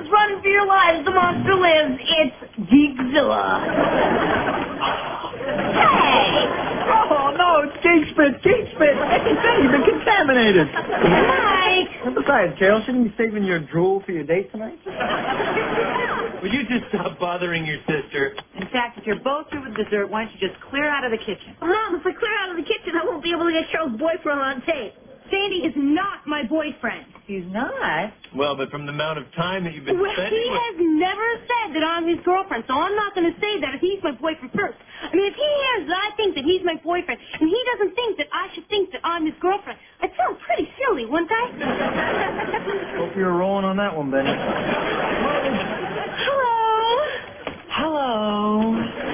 run for your lives. The monster lives. It's Geekzilla. Hey! Oh, no, it's Geek Spit. You've been contaminated. Mike! And besides, Carol, shouldn't you be saving your drool for your date tonight? Will you just stop bothering your sister? In fact, if you're both through with dessert, why don't you just clear out of the kitchen? Mom, if I clear out of the kitchen, I won't be able to get Cheryl's boyfriend on tape. Sandy is not my boyfriend. He's not. Well, but from the amount of time that you've been Well, spending he with... has never said that I'm his girlfriend, so I'm not going to say that if he's my boyfriend first. I mean, if he hears that I think that he's my boyfriend, and he doesn't think that I should think that I'm his girlfriend, I'd sound pretty silly, wouldn't I? Hope you're rolling on that one, Benny. Hello.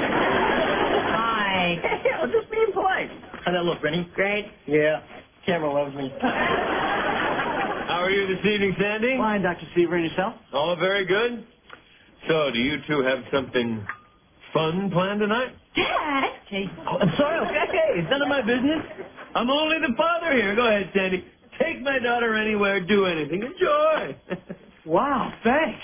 Hi. Hey, I'm just being polite. How'd that look, Benny? Great. Yeah. Camera loves me. How are you this evening, Sandy? Fine, Dr. Seaver, and yourself? Oh, very good. So, do you two have something fun planned tonight? Dad? Oh, I'm sorry. Okay, it's none of my business. I'm only the father here. Go ahead, Sandy. Take my daughter anywhere. Do anything. Enjoy. Wow, thanks.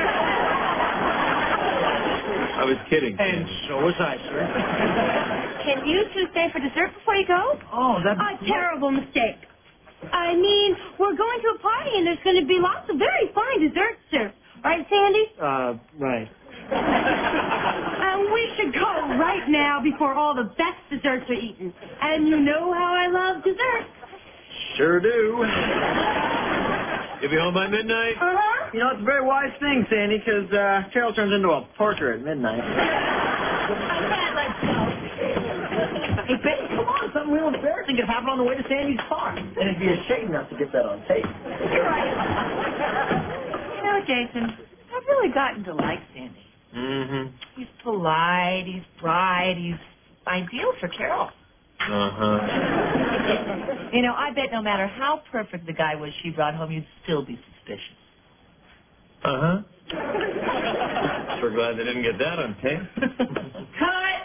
I was kidding. And Sandy. so was I, sir. Can you two stay for dessert before you go? Oh, that... A terrible mistake. I mean, we're going to a party and there's going to be lots of very fine desserts served. Right, Sandy? Right. And we should go right now before all the best desserts are eaten. And you know how I love dessert. Sure do. You'll be home by midnight? Uh-huh. You know, it's a very wise thing, Sandy, because Carol turns into a porker at midnight. Let's go. Hey, Benny, come on. Something real embarrassing could happen on the way to Sandy's farm. And it'd be a shame not to get that on tape. You're right. You know, Jason, I've really gotten to like Sandy. Mm-hmm. He's polite, he's bright, he's ideal for Carol. Uh-huh. You know, I bet no matter how perfect the guy was she brought home, you'd still be suspicious. Uh-huh. We're glad they didn't get that on tape. Cut.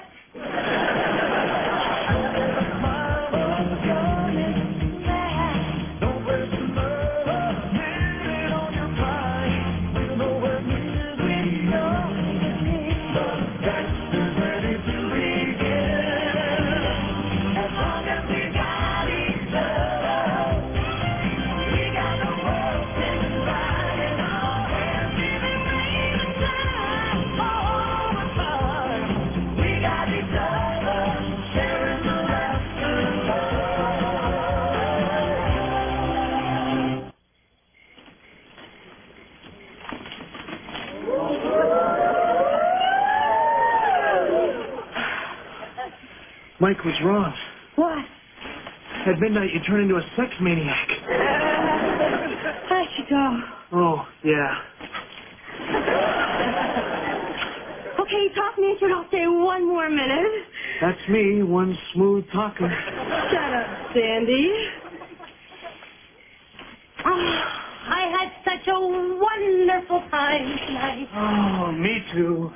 Mike was wrong. What? At midnight, you turn into a sex maniac. I should go. Oh, yeah. Okay, talk me into it. I'll stay one more minute. That's me, one smooth talker. Shut up, Sandy. Oh, I had such a wonderful time tonight. Oh, me too.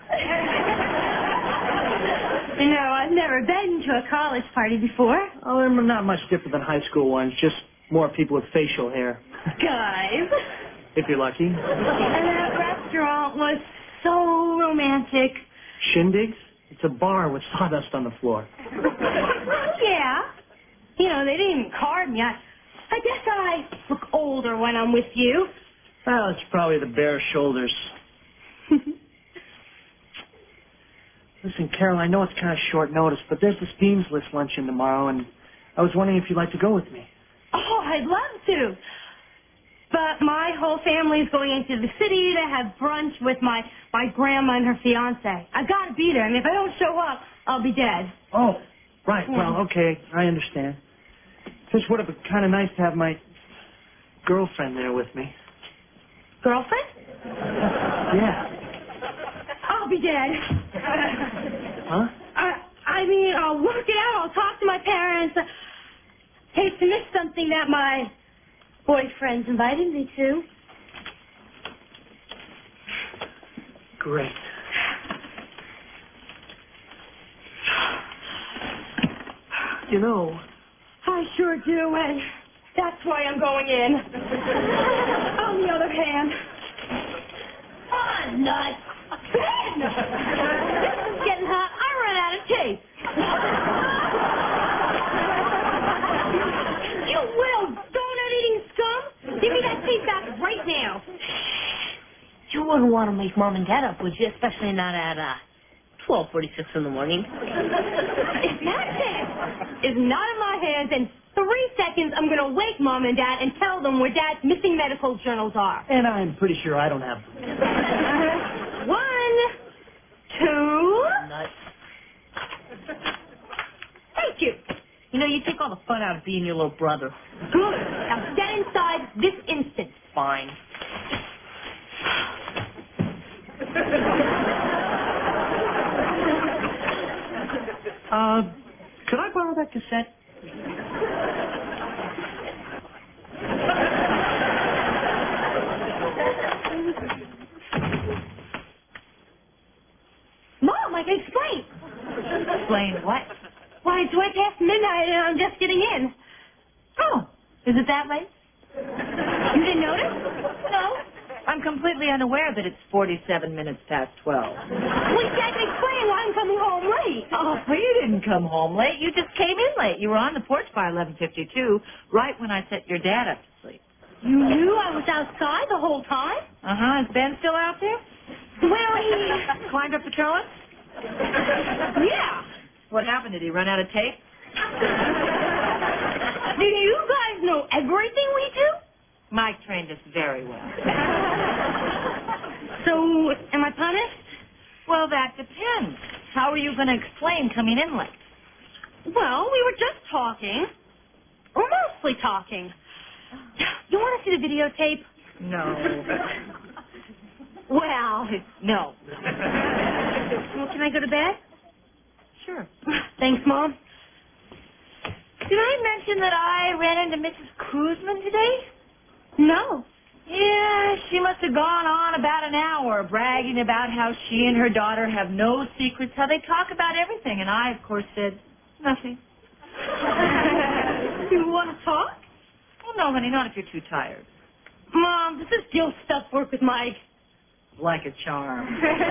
You know, I've never been to a college party before. Oh, they're not much different than high school ones, just more people with facial hair. Guys. If you're lucky. And that restaurant was so romantic. Shindigs? It's a bar with sawdust on the floor. Yeah. You know, they didn't even card me. I guess I look older when I'm with you. Well, it's probably the bare shoulders. Listen, Carol, I know it's kind of short notice, but there's this Dean's List luncheon tomorrow, and I was wondering if you'd like to go with me. Oh, I'd love to. But my whole family's going into the city to have brunch with my grandma and her fiance. I've got to be there. I mean, if I don't show up, I'll be dead. Oh, right. Yeah. Well, okay. I understand. Just would have been kind of nice to have my girlfriend there with me. Girlfriend? Yeah. I'll be dead. Huh? I mean, I'll work it out. I'll talk to my parents. Hate to miss something that my boyfriend's invited me to. Great. You know, I sure do, and that's why I'm going in. On the other hand, nuts. Ben! This is getting hot. I ran out of tape. You little donut-eating scum. Give me that tape back right now. You wouldn't want to make Mom and Dad up, would you? Especially not at 12:46 in the morning. If that tape is not in my hands in 3 seconds, I'm going to wake Mom and Dad and tell them where Dad's missing medical journals are. And I'm pretty sure I don't have them. 1, 2... Nuts. Thank you. You know, you take all the fun out of being your little brother. Good. Now get inside this instant. Fine. Could I borrow that cassette? Mom, I can explain. Explain what? Why, it's way past midnight and I'm just getting in. Oh, is it that late? You didn't notice? No. I'm completely unaware that it's 47 minutes past 12. Well, you can't explain why I'm coming home late. Oh, you didn't come home late. You just came in late. You were on the porch by 11:52, right when I set your dad up to sleep. You knew I was outside the whole time? Uh-huh. Is Ben still out there? Well, he... Climbed up the trellis? Yeah. What happened? Did he run out of tape? Do you guys know everything we do? Mike trained us very well. So, am I punished? Well, that depends. How are you going to explain coming in late? Well, we were just talking. Or mostly talking. You want to see the videotape? No. Well, No. well, can I go to bed? Sure. Thanks, Mom. Did I mention that I ran into Mrs. Kruzman today? No. Yeah, she must have gone on about an hour bragging about how she and her daughter have no secrets, how they talk about everything. And I, of course, said, nothing. You want to talk? Well, no, honey, not if you're too tired. Mom, does this guilt stuff work with Mike? Like a charm.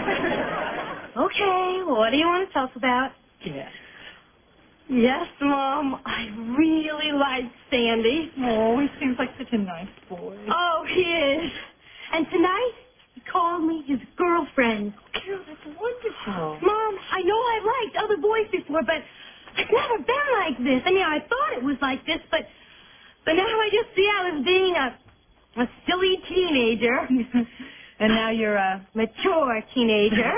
Okay, what do you want to talk about? Yeah. Yes, Mom, I really like Sandy. Oh, he seems like such a nice boy. Oh, he is. And tonight, he called me his girlfriend. Carol, that's wonderful. Mom, I know I've liked other boys before, but I've never been like this. I mean, I thought it was like this, but now I just see I was being a silly teenager. And now you're a mature teenager.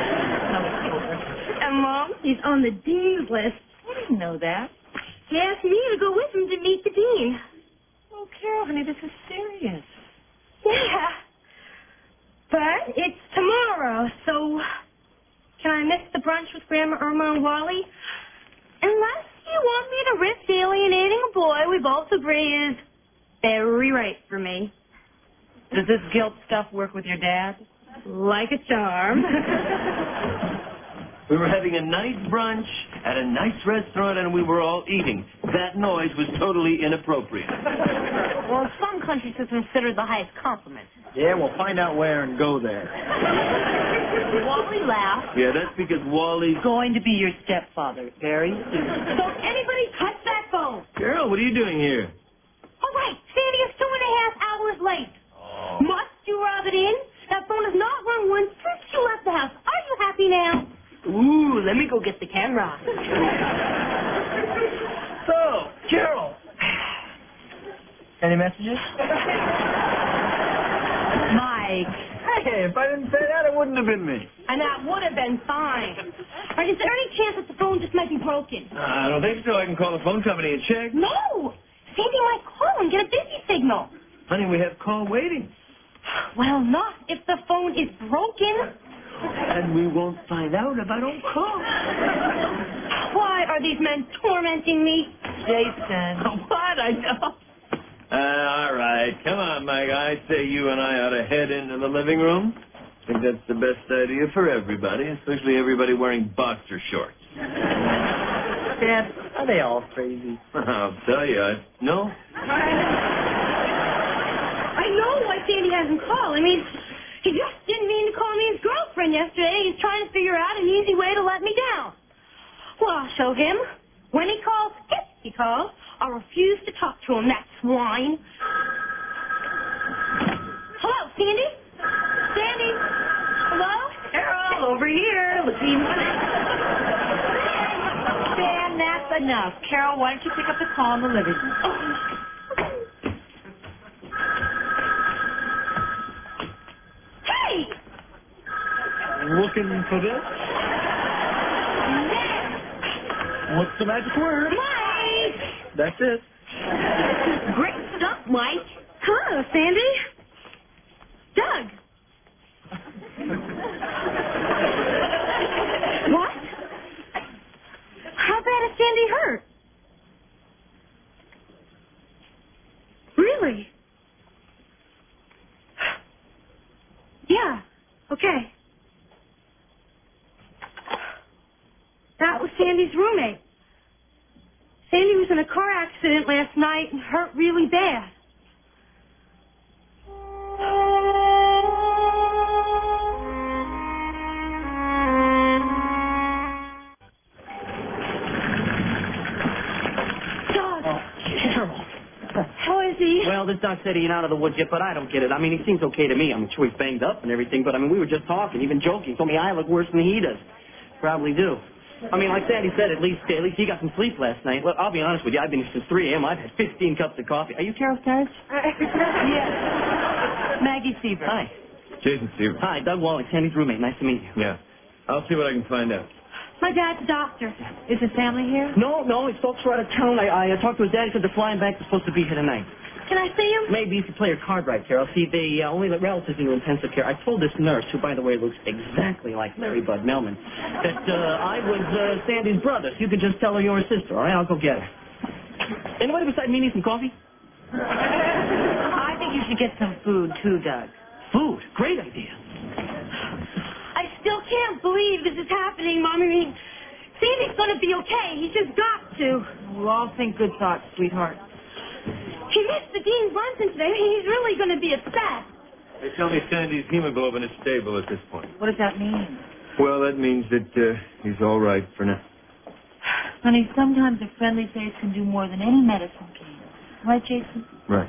And Mom, he's on the dean's list. I didn't know that. He asked me to go with him to meet the dean. Oh, Carol, honey, this is serious. Yeah. But it's tomorrow, so can I miss the brunch with Grandma Irma and Wally? Unless you want me to risk alienating a boy we both agree is very right for me. Does this guilt stuff work with your dad? Like a charm. We were having a nice brunch at a nice restaurant, and we were all eating. That noise was totally inappropriate. Well, some countries are considered the highest compliment. Yeah, we'll find out where and go there. Wally laughed. Yeah, that's because Wally's... Going to be your stepfather very soon. Don't anybody touch that phone. Girl, what are you doing here? Oh, wait. Sandy is 2.5 hours late. Oh. Must you rub it in? That phone has not rung once since you left the house. Are you happy now? Ooh, let me go get the camera. So, Carol. Any messages? Mike. Hey, if I didn't say that, it wouldn't have been me. And that would have been fine. Or is there any chance that the phone just might be broken? I don't think so. I can call the phone company and check. No! Sandy might call and get a busy signal. Honey, we have call waiting. Well, not if the phone is broken. And we won't find out if I don't call. Why are these men tormenting me? Jason. What? I know. All right. Come on, Mike. I say you and I ought to head into the living room. I think that's the best idea for everybody, especially everybody wearing boxer shorts. Dad, are they all crazy? I'll tell you, no. I know why Sandy hasn't called. I mean, he just didn't mean to call me yesterday. He's trying to figure out an easy way to let me down. Well, I'll show him. When he calls, if he calls, I'll refuse to talk to him, that swine. Hello, Sandy? Sandy? Hello? Carol, over here. Looking. Stan, that's enough. Carol, why don't you pick up the call in the living room? Hey! Looking for this? What's the magic word? Mike! That's it. Great stuff, Mike. Hello, Sandy. Doug. What? How bad is Sandy hurt? Really? Yeah. Okay. That was Sandy's roommate. Sandy was in a car accident last night and hurt really bad. Doug. Carol. How is he? Well, this doc said he ain't out of the woods yet, but I don't get it. I mean, he seems okay to me. I'm sure he's banged up and everything, but I mean, we were just talking, even joking. He told me I look worse than he does. Probably do. I mean, like Sandy said, at least he got some sleep last night. Well, I'll be honest with you. I've been here since 3 a.m. I've had 15 cups of coffee. Are you Carol's parents? Yes. Maggie Seaver. Hi. Jason Stevens. Hi, Doug Wallach, Sandy's roommate. Nice to meet you. Yeah. I'll see what I can find out. My dad's a doctor. Is his family here? No, his folks are out of town. I talked to his dad. He said they're flying back. They're supposed to be here tonight. Can I see him? Maybe if you play your card right, Carol. See, they only let relatives into intensive care. I told this nurse, who, by the way, looks exactly like Larry Bud Melman, that I was Sandy's brother. So you could just tell her you're her sister, all right? I'll go get her. Anybody beside me need some coffee? I think you should get some food, too, Doug. Food? Great idea. I still can't believe this is happening, Mom. I mean, Sandy's going to be okay. He's just got to. We'll all think good thoughts, sweetheart. He missed the Dean's luncheon today. He's really going to be upset. They tell me Sandy's hemoglobin is stable at this point. What does that mean? Well, that means that he's all right for now. Honey, sometimes a friendly face can do more than any medicine can. Right, Jason? Right.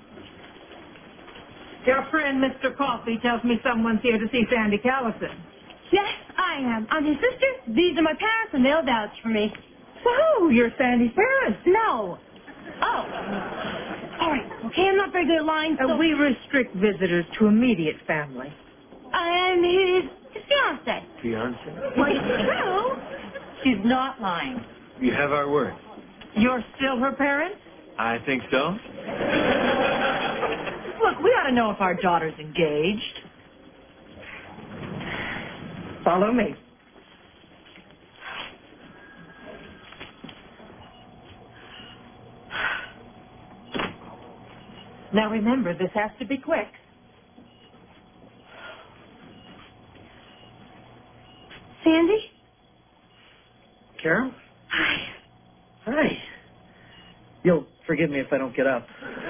Your friend, Mr. Coffee, tells me someone's here to see Sandy Callison. Yes, I am. I'm his sister. These are my parents, and they'll vouch for me. So, you're Sandy's parents. No. Oh. All right. Okay, I'm not very good at lying, so... We restrict visitors to immediate family. And his fiancé. Fiancé? Well, it's true. She's not lying. You have our word. You're still her parents? I think so. Look, we ought to know if our daughter's engaged. Follow me. Now remember, this has to be quick. Sandy? Carol? Hi. Hi. You'll forgive me if I don't get up.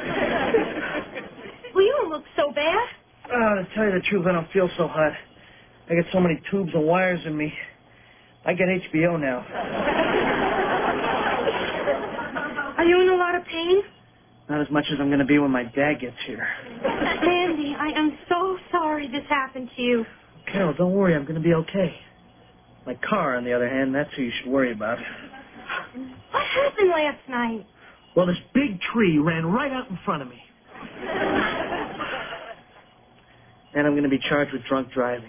Well, you don't look so bad. To tell you the truth, I don't feel so hot. I got so many tubes and wires in me. I get HBO now. Are you in a lot of pain? Not as much as I'm going to be when my dad gets here. Sandy, I am so sorry this happened to you. Carol, don't worry. I'm going to be okay. My car, on the other hand, that's who you should worry about. What happened last night? Well, this big tree ran right out in front of me. And I'm going to be charged with drunk driving.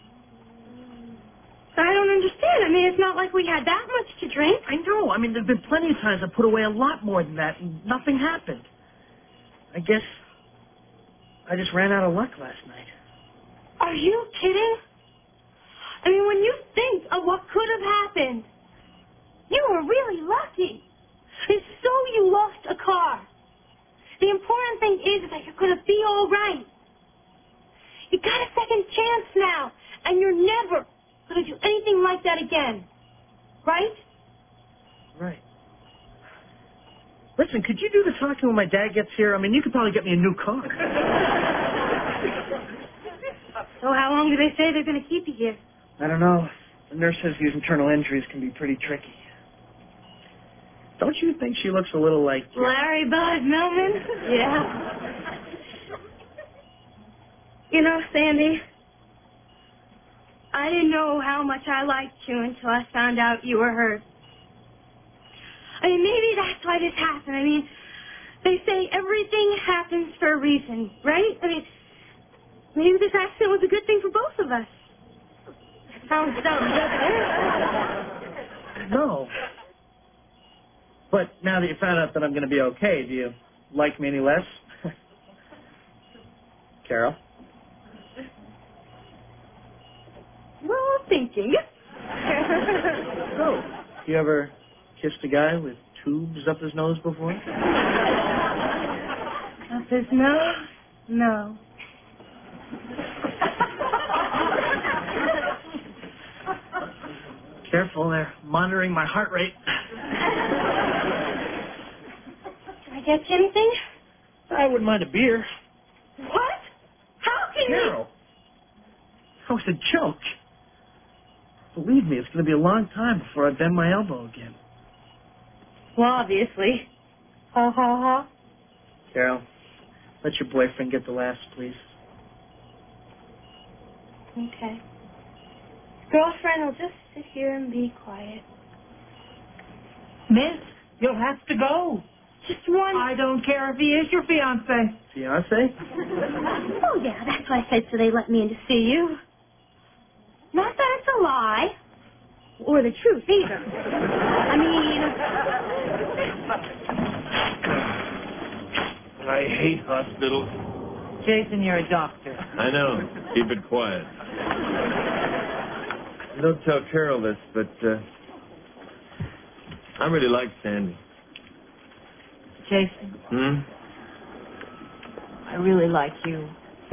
I don't understand. I mean, it's not like we had that much to drink. I know. I mean, there's been plenty of times I put away a lot more than that, and nothing happened. I guess I just ran out of luck last night. Are you kidding? I mean, when you think of what could have happened, you were really lucky. And so you lost a car. The important thing is that you're going to be all right. You got a second chance now, and you're never going to do anything like that again. Right? Right. Listen, could you do the talking when my dad gets here? I mean, you could probably get me a new car. So how long do they say they're going to keep you here? I don't know. The nurse says these internal injuries can be pretty tricky. Don't you think she looks a little like... Larry Bud Millman? Yeah. You know, Sandy, I didn't know how much I liked you until I found out you were hurt. I mean, maybe that's why this happened. I mean, they say everything happens for a reason, right? I mean, maybe this accident was a good thing for both of us. Sounds dumb, doesn't it? No. But now that you found out that I'm going to be okay, do you like me any less? Carol? Well, I'm thinking. Oh, you ever kissed a guy with tubes up his nose before? Up his nose? No. Careful, they're monitoring my heart rate. Can I get you anything? I wouldn't mind a beer. What? How can you? Carol! I was a joke. Believe me, it's going to be a long time before I bend my elbow again. Well, obviously. Ha ha ha. Carol, let your boyfriend get the last, please. Okay. Girlfriend will just sit here and be quiet. Miss, you'll have to go. Just one. I don't care if he is your fiancé. Fiancé? Oh, yeah, that's what I said, so they let me in to see you. Not that it's a lie. Or the truth, either. I mean... I hate hospitals. Jason, you're a doctor. I know. Keep it quiet. Don't tell Carol this, but I really like Sandy. Jason, Hmm? I really like you.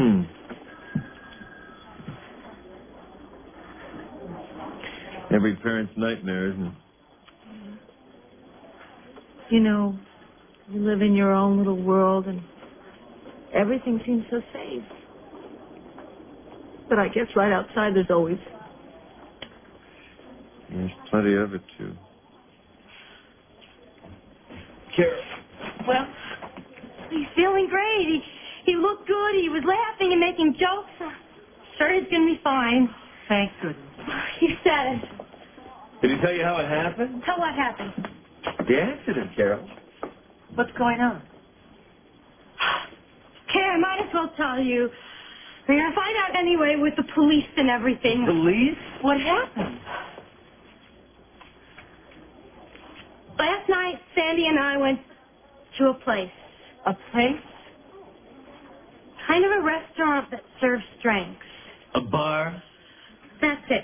Every parent's nightmare, isn't it? You know, you live in your own little world and everything seems so safe. But I guess right outside there's always... There's plenty of it, too. Carol. Well, he's feeling great. He looked good. He was laughing and making jokes. Sure, he's going to be fine. Thank goodness. He said it. Did he tell you how it happened? Tell what happened. The accident, Carol. What's going on? Karen, I might as well tell you. We're going to find out anyway with the police and everything. Police? What happened? Last night, Sandy and I went to a place. A place? Kind of a restaurant that serves drinks. A bar? That's it.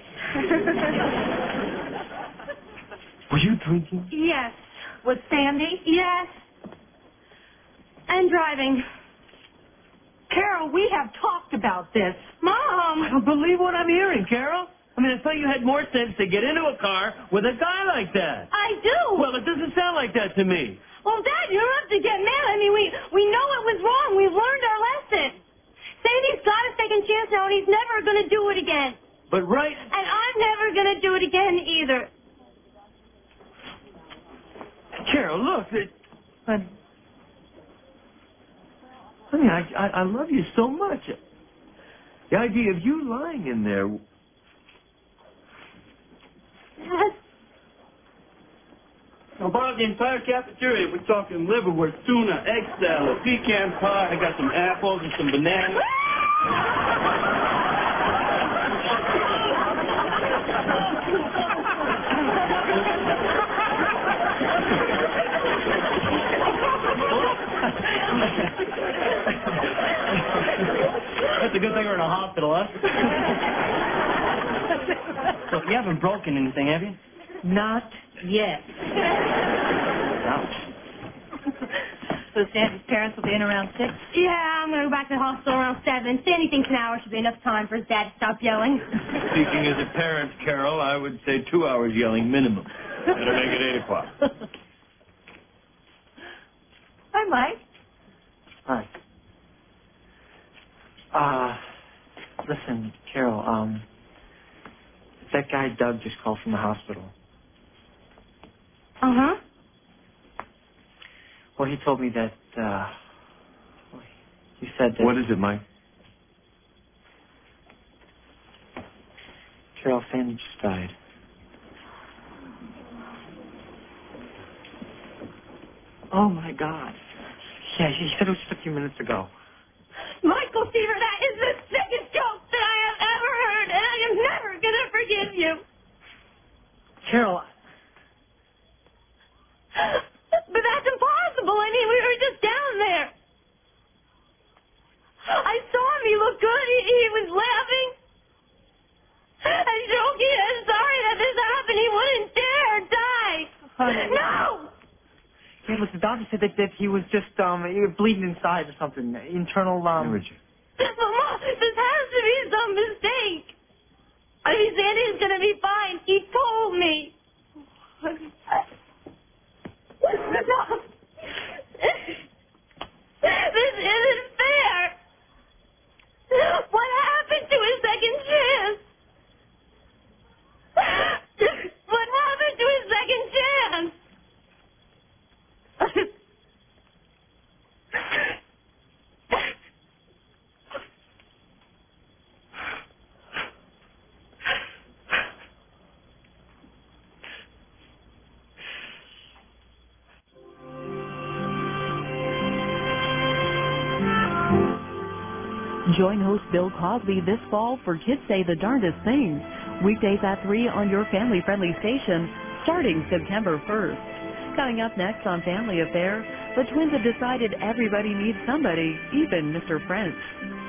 Were you drinking? Yes. With Sandy? Yes. And driving. Carol, we have talked about this. Mom! I don't believe what I'm hearing, Carol. I mean, I thought you had more sense to get into a car with a guy like that. I do. Well, it doesn't sound like that to me. Well, Dad, you don't have to get mad. I mean, we know it was wrong. We've learned our lesson. Sandy's got a second chance now, and he's never going to do it again. But right... And I'm never going to do it again either. Carol, look, honey, I love you so much. The idea of you lying in there... Dad? About the entire cafeteria, we're talking liverwurst, tuna, egg salad, pecan pie. I got some apples and some bananas. That's a good thing we're in a hospital, huh? So you haven't broken anything, have you? Not yet. Ouch. So Sandy's parents will be in around 6? Yeah, I'm going to go back to the hospital around 7. Sandy thinks an hour should be enough time for his dad to stop yelling. Speaking as a parent, Carol, I would say 2 hours yelling minimum. Better make it 8 o'clock. Hi, Mike. Hi. Listen, Carol, that guy Doug just called from the hospital. Uh-huh. Well, he told me that, he said that... What is it, Mike? Carol, Sandy just died. Oh, my God. Yeah, he said it was just a few minutes ago. Michael Seaver, that is the sickest joke that I have ever heard, and I am never going to forgive you. Carol... But that's impossible. I mean, we were just down there. I saw him. He looked good. He was laughing and joking. I'm sorry that this happened. He wouldn't dare die. No! Yeah, look, the doctor said that he was just, he was bleeding inside or something. Internal, Hemorrhage. Mama, this has to be some mistake. I mean, Sandy's going to be fine. He told me. No. This isn't fair. What happened to his second chance? What happened to his second chance? Join host Bill Cosby this fall for Kids Say the Darndest Things. Weekdays at 3 on your family-friendly station, starting September 1st. Coming up next on Family Affair, the twins have decided everybody needs somebody, even Mr. French.